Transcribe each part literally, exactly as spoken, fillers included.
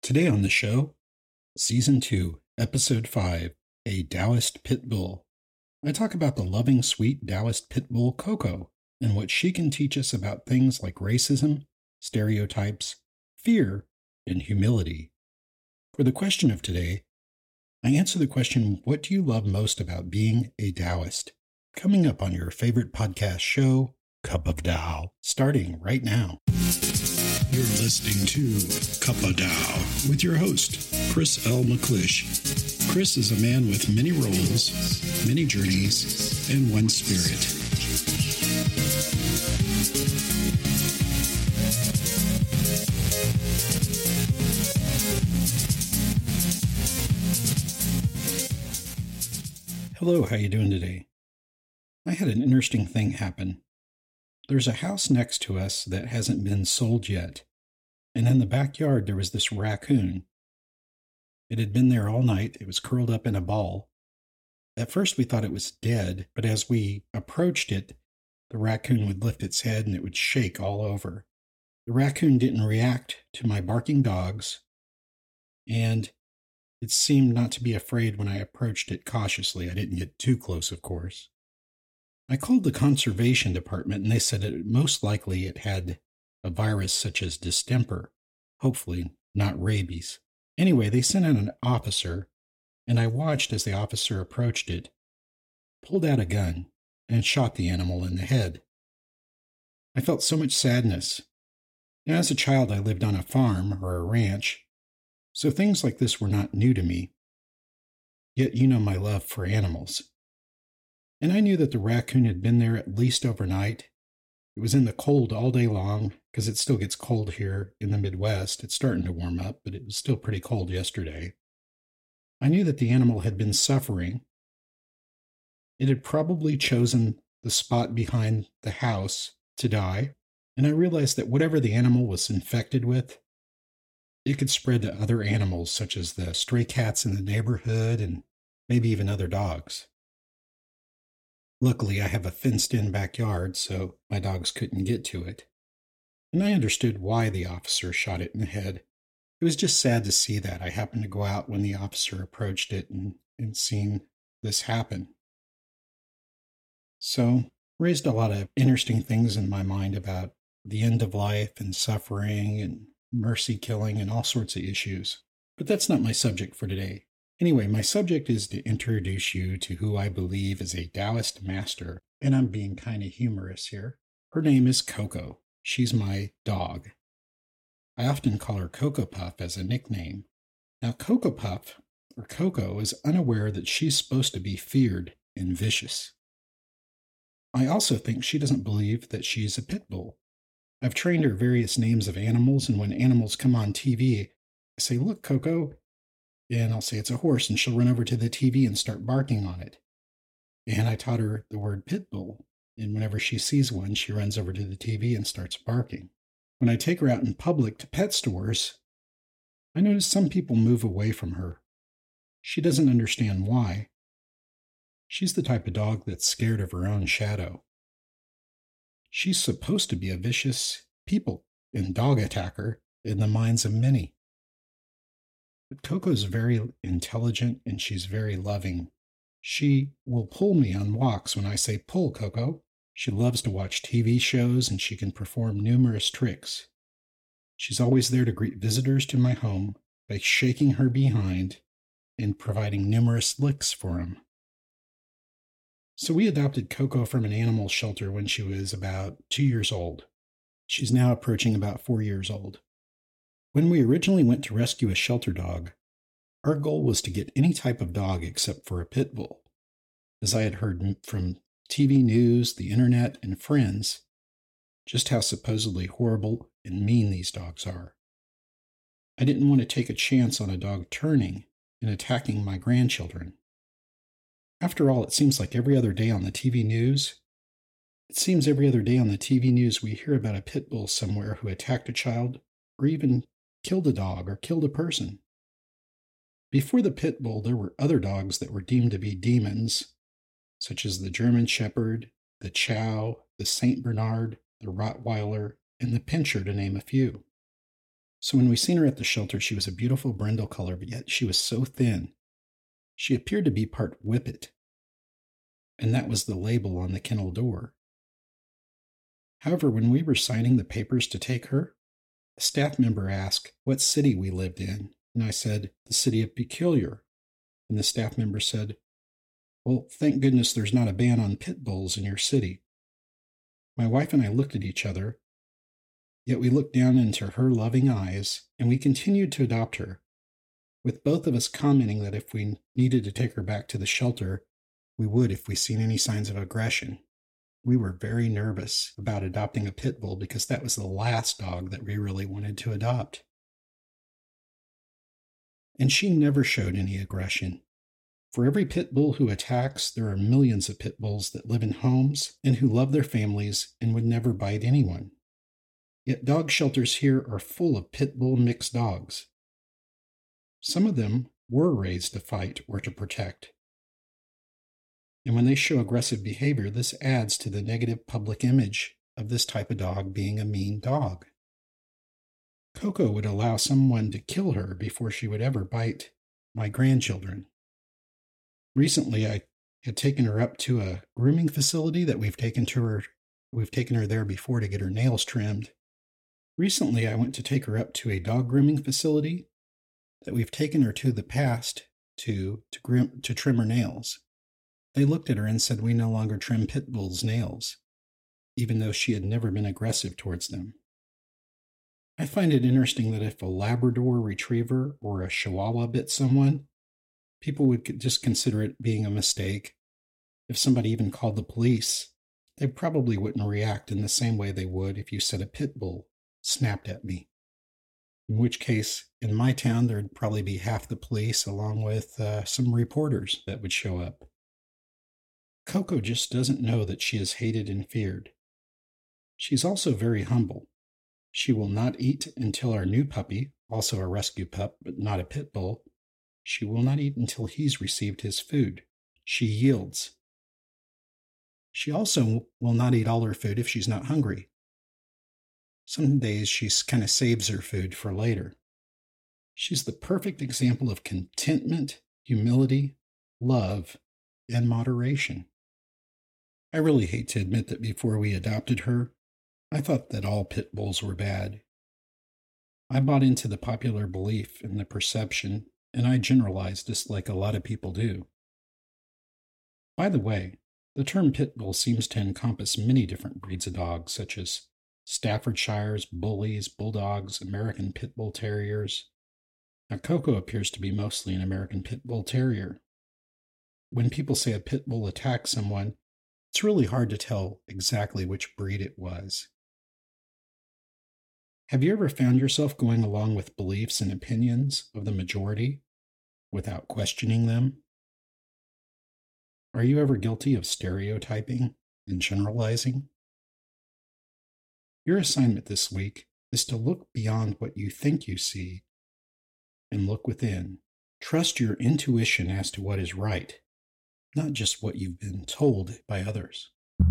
Today on the show, Season two, Episode five, A Taoist Pit Bull. I talk about the loving, sweet Taoist pit bull Coco and what she can teach us about things like racism, stereotypes, fear, and humility. For the question of today, I answer the question, what do you love most about being a Taoist? Coming up on your favorite podcast show, Cup of Tao, starting right now. You're listening to Cup of Tao with your host, Chris L. McClish. Chris is a man with many roles, many journeys, and one spirit. Hello, how you doing today? I had an interesting thing happen. There's a house next to us that hasn't been sold yet, and in the backyard there was this raccoon. It had been there all night. It was curled up in a ball. At first we thought it was dead, but as we approached it, the raccoon would lift its head and it would shake all over. The raccoon didn't react to my barking dogs, and it seemed not to be afraid when I approached it cautiously. I didn't get too close, of course. I called the conservation department and they said that most likely it had a virus such as distemper, hopefully not rabies. Anyway, they sent out an officer, and I watched as the officer approached it, pulled out a gun, and shot the animal in the head. I felt so much sadness. Now, as a child, I lived on a farm or a ranch, so things like this were not new to me. Yet you know my love for animals. And I knew that the raccoon had been there at least overnight. It was in the cold all day long, because it still gets cold here in the Midwest. It's starting to warm up, but it was still pretty cold yesterday. I knew that the animal had been suffering. It had probably chosen the spot behind the house to die, and I realized that whatever the animal was infected with, it could spread to other animals, such as the stray cats in the neighborhood and maybe even other dogs. Luckily, I have a fenced-in backyard, so my dogs couldn't get to it. And I understood why the officer shot it in the head. It was just sad to see that. I happened to go out when the officer approached it and, and seen this happen. So, raised a lot of interesting things in my mind about the end of life and suffering and mercy killing and all sorts of issues. But that's not my subject for today. Anyway, my subject is to introduce you to who I believe is a Taoist master, and I'm being kind of humorous here. Her name is Coco. She's my dog. I often call her Coco Puff as a nickname. Now, Coco Puff, or Coco, is unaware that she's supposed to be feared and vicious. I also think she doesn't believe that she's a pit bull. I've trained her various names of animals, and when animals come on T V, I say, "Look, Coco," and I'll say it's a horse, and she'll run over to the T V and start barking on it. And I taught her the word pit bull, and whenever she sees one, she runs over to the T V and starts barking. When I take her out in public to pet stores, I notice some people move away from her. She doesn't understand why. She's the type of dog that's scared of her own shadow. She's supposed to be a vicious people and dog attacker in the minds of many. But Coco's very intelligent and she's very loving. She will pull me on walks when I say, "Pull, Coco." She loves to watch T V shows and she can perform numerous tricks. She's always there to greet visitors to my home by shaking her behind and providing numerous licks for them. So we adopted Coco from an animal shelter when she was about two years old. She's now approaching about four years old. When we originally went to rescue a shelter dog, our goal was to get any type of dog except for a pit bull. As I had heard from T V news, the internet, and friends, just how supposedly horrible and mean these dogs are. I didn't want to take a chance on a dog turning and attacking my grandchildren. After all, it seems like every other day on the T V news, it seems every other day on the T V news we hear about a pit bull somewhere who attacked a child or even killed a dog or killed a person. Before the pit bull, there were other dogs that were deemed to be demons, such as the German Shepherd, the Chow, the Saint Bernard, the Rottweiler, and the Pinscher, to name a few. So when we seen her at the shelter, she was a beautiful brindle color, but yet she was so thin. She appeared to be part whippet, and that was the label on the kennel door. However, when we were signing the papers to take her, a staff member asked what city we lived in, and I said, the city of Peculiar. And the staff member said, well, thank goodness there's not a ban on pit bulls in your city. My wife and I looked at each other, yet we looked down into her loving eyes, and we continued to adopt her, with both of us commenting that if we needed to take her back to the shelter, we would if we seen any signs of aggression. We were very nervous about adopting a pit bull because that was the last dog that we really wanted to adopt. And she never showed any aggression. For every pit bull who attacks, there are millions of pit bulls that live in homes and who love their families and would never bite anyone. Yet dog shelters here are full of pit bull mixed dogs. Some of them were raised to fight or to protect. And when they show aggressive behavior, this adds to the negative public image of this type of dog being a mean dog. Coco would allow someone to kill her before she would ever bite my grandchildren. Recently, I had taken her up to a grooming facility that we've taken to her. We've taken her there before to get her nails trimmed. Recently, I went to take her up to a dog grooming facility that we've taken her to the past to to, groom, to trim her nails. They looked at her and said we no longer trim pit bulls' nails, even though she had never been aggressive towards them. I find it interesting that if a Labrador retriever or a Chihuahua bit someone, people would just consider it being a mistake. If somebody even called the police, they probably wouldn't react in the same way they would if you said a pit bull snapped at me. In which case, in my town, there'd probably be half the police along with uh, some reporters that would show up. Coco just doesn't know that she is hated and feared. She's also very humble. She will not eat until our new puppy, also a rescue pup, but not a pit bull, she will not eat until he's received his food. She yields. She also will not eat all her food if she's not hungry. Some days she kind of saves her food for later. She's the perfect example of contentment, humility, love, and moderation. I really hate to admit that before we adopted her, I thought that all pit bulls were bad. I bought into the popular belief and the perception, and I generalized just like a lot of people do. By the way, the term pit bull seems to encompass many different breeds of dogs, such as Staffordshires, Bullies, Bulldogs, American Pit Bull Terriers. Now, Coco appears to be mostly an American Pit Bull Terrier. When people say a pit bull attacked someone, it's really hard to tell exactly which breed it was. Have you ever found yourself going along with beliefs and opinions of the majority without questioning them? Are you ever guilty of stereotyping and generalizing? Your assignment this week is to look beyond what you think you see and look within. Trust your intuition as to what is right, not just what you've been told by others.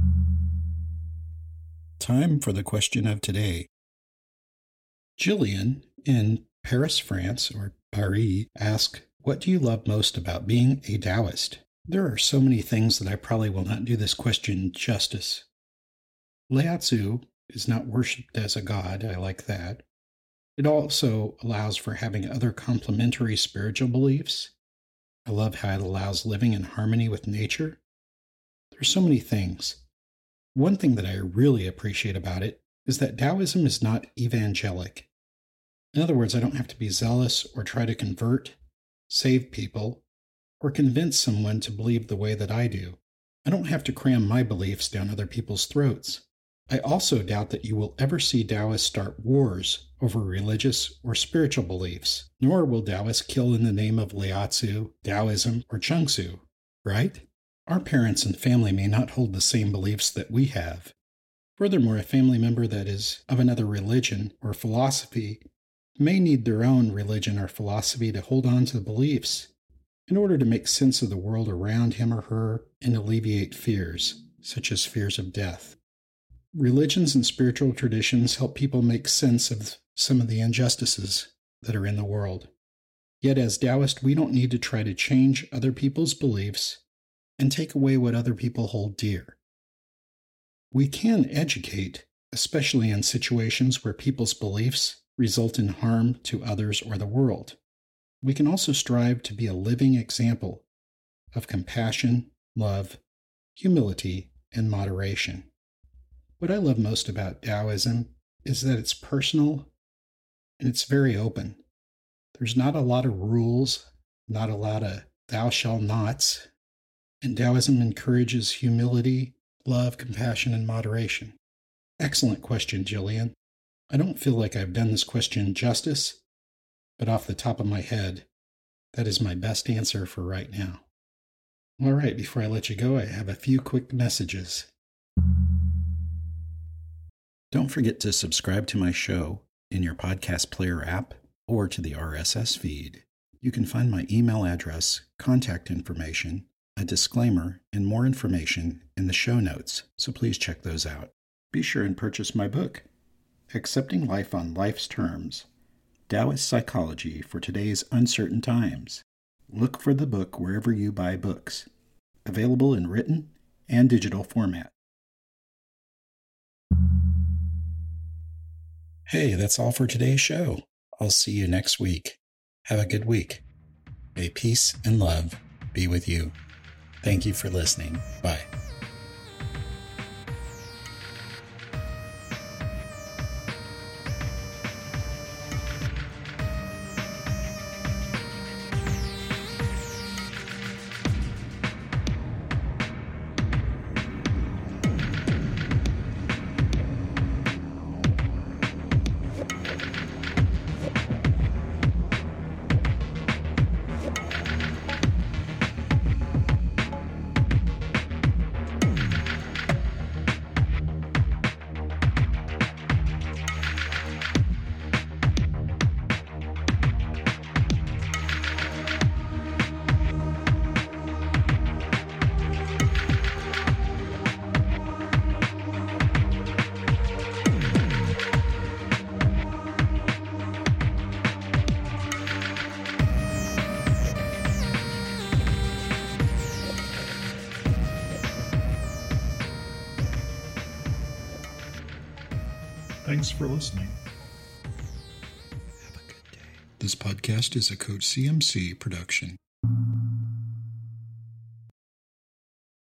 Time for the question of today. Jillian in Paris, France, or Paris, asked, what do you love most about being a Taoist? There are so many things that I probably will not do this question justice. Lao Tzu is not worshipped as a god. I like that. It also allows for having other complementary spiritual beliefs. I love how it allows living in harmony with nature. There's so many things. One thing that I really appreciate about it is that Taoism is not evangelic. In other words, I don't have to be zealous or try to convert, save people, or convince someone to believe the way that I do. I don't have to cram my beliefs down other people's throats. I also doubt that you will ever see Taoists start wars over religious or spiritual beliefs, nor will Taoists kill in the name of Lao Tzu, Taoism, or Chung Tzu, right? Our parents and family may not hold the same beliefs that we have. Furthermore, a family member that is of another religion or philosophy may need their own religion or philosophy to hold on to the beliefs in order to make sense of the world around him or her and alleviate fears, such as fears of death. Religions and spiritual traditions help people make sense of some of the injustices that are in the world. Yet as Taoists, we don't need to try to change other people's beliefs and take away what other people hold dear. We can educate, especially in situations where people's beliefs result in harm to others or the world. We can also strive to be a living example of compassion, love, humility, and moderation. What I love most about Taoism is that it's personal and it's very open. There's not a lot of rules, not a lot of thou shall nots, and Taoism encourages humility, love, compassion, and moderation. Excellent question, Jillian. I don't feel like I've done this question justice, but off the top of my head, that is my best answer for right now. All right, before I let you go, I have a few quick messages. Don't forget to subscribe to my show in your podcast player app or to the R S S feed. You can find my email address, contact information, a disclaimer, and more information in the show notes, so please check those out. Be sure and purchase my book, Accepting Life on Life's Terms, Taoist Psychology for Today's Uncertain Times. Look for the book wherever you buy books. Available in written and digital format. Hey, that's all for today's show. I'll see you next week. Have a good week. May peace and love be with you. Thank you for listening. Bye. Thanks for listening. Have a good day. This podcast is a Coach C M C production.